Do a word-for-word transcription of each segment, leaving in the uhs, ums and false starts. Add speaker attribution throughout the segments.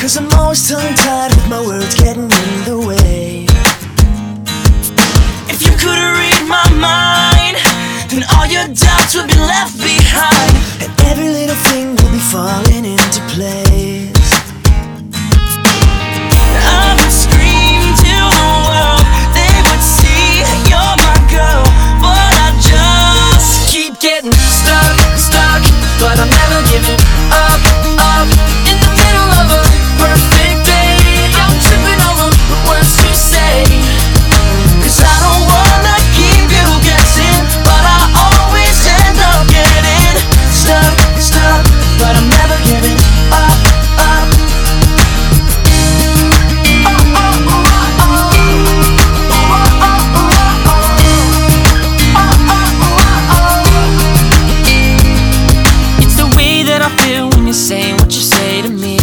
Speaker 1: 'cause I'm always tongue-tied with my words getting in the way. If you could read my mind, then all your doubts would be left behind, and every little thing will be falling into place. I would scream to the world, they would see you're my girl, but I just keep getting stuck, stuck, but I'm never giving up, up. In the middle of a perfect day, I'm tripping over the words to say, 'cause I don't wanna keep you guessing, but I always end up getting stuck, stuck, but I'm never giving up, up. It's the way that I feel when you're saying what you say to me.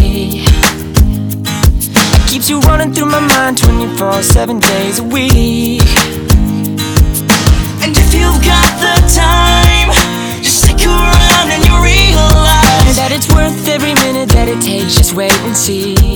Speaker 1: It keeps you running through my mind twenty-four seven days a week. And if you've got the time, just stick around and you realize that it's worth every minute that it takes. Just wait and see.